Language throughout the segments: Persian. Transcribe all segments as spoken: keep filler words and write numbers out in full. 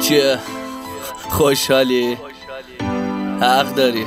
چیه؟ خوشحالی؟ حق داری.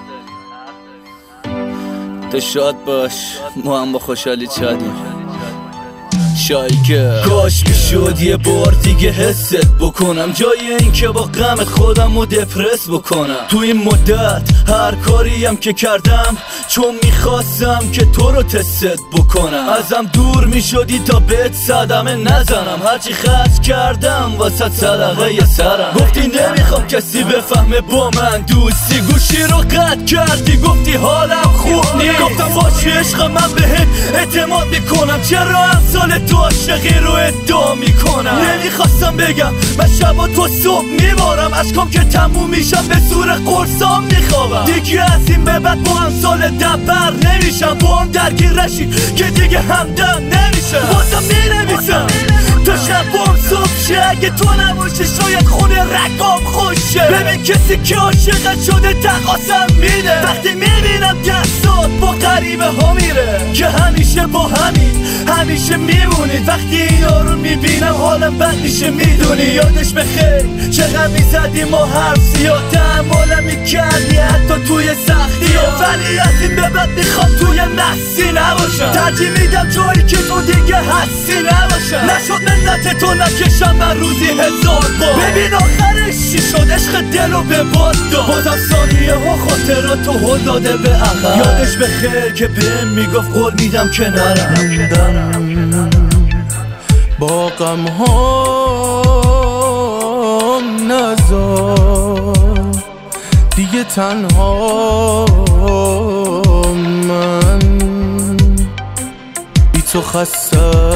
تو شاد باش، ما هم با خوشحالی شادیم. شایگه کاش میشد یه بار دیگه حست بکنم، جای این که با غم خودم رو دپرس بکنم. تو این مدت هر کاریم که کردم چون میخواستم که تو رو تست بکنم. ازم دور میشدی تا بهت صدمه نزنم، هرچی خرج کردم واسه صدقه ی سرم. گفتی نمیخوام کسی بفهمه با من دوستی، گوشی رو قطع کردی گفتی حالم خوب نیست. گفتم باشی عشق من بهت اعتماد میکنم، چرا امثال تو عاشقی رو ادعا میکنم. نمیخواستم بگم من شبا تو صبح میبارم، اشکام که تموم میشم به زور قرصام میخوابم. دیگه از این به بعد با امثال دبر نمیشم، با هم درگیر رشید که دیگه همدم نمیشم. بازم مینویسم تا شب با هم صبح شه، اگه تو نباشه شاید خونه رگام خوشه. ببین کسی که عاشقت شده تقاسم میده، وقتی میبینم دستات با غریبه ها میره که همیشه با همین همیشه میمونید. وقتی اینا رو میبینم حالم بد میشه میدونی. یادش بخیر چقدر میزدی ما حرف زیاد، تحملم میکردی حتی توی سختی ها. ولی از این به بعد میخوام توی نحسی نباشم، ترجیح میدم جایی که تو دیگه هستی نباشم. نشد منت تو نکشم من روزی هزار بار. ببین آخرش چی شد، عشق دلو به باد داد. بازم ثانیه ها خاطرات تو هل داده به عقب. یادش بخیر که بهم میگفت قول میدم که نرم. با غم ها نذار دیگه تنها من، بی تو خسته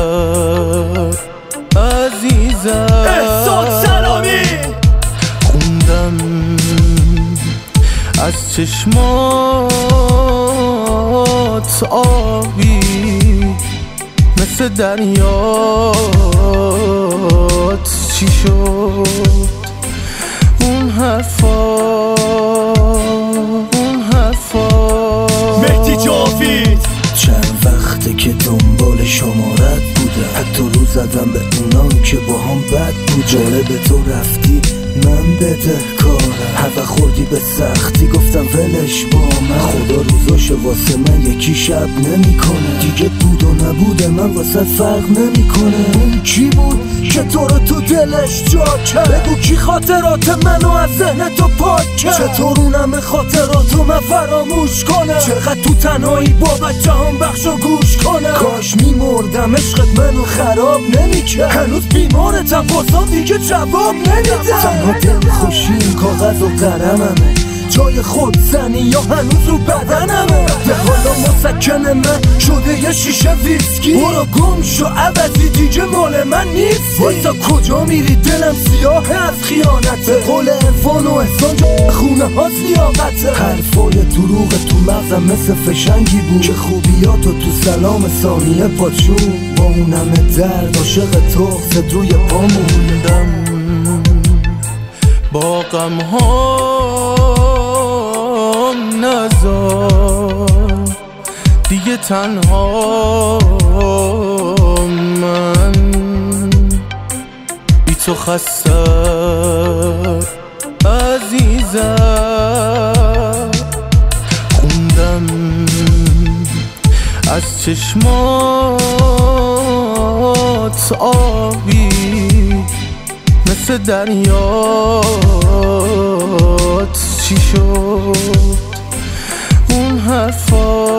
عزیزم. احسان سلامی خوندم از چشمات آبی مثل دریات. چی شد اون حرفا اون حرفا مهدی جاوید. چند وقته که دنبال شمارت بودم، حتی رو زدم به اونام که با هم بد بود. جالب تو رفتی من بده کارم، هوا خوردی به سختی گفتم ولش با من. خدا روزاش واسه من یکی شب نمیکنه، دیگه بود و نبوده من واسه فرق نمیکنه. اون کی بود که تو رو تو دلش جا کرد؟ بگو کی خاطرات منو از ذهن تو پاک کرد؟ چطور اونم خاطراتو من فراموش کنه؟ چقدر تو تنهایی با بچه هم بخش و گوش کنه؟ کاش میمردم عشقت منو خراب نمیکرد. هنوز بیمارتم بازم دیگه جواب نمیده. تنها دل خوشیم کاغذ و قلممه، جای خود زنی یا هنوز رو بدنمه. به حالا مسکن من شده یه شیشه ویسکی، برو گم شو عوضی دیگه مال من نیست. وایسا کجا میری دلم سیاه از خیانته، به قول عرفان و احسان خونه ها زیاقته. حرفای دروغ تو مغزم مثل فشنگی بود که خوبیاتو تو سلام ثانیه پاچون. با اونم درد عاشق تو زد روی پاموندم. با غم ها نذار دیگه تنها من، بی تو خسته عزیزم. خوندم از چشمات آبی مثل دریات. چی شد اون حرفا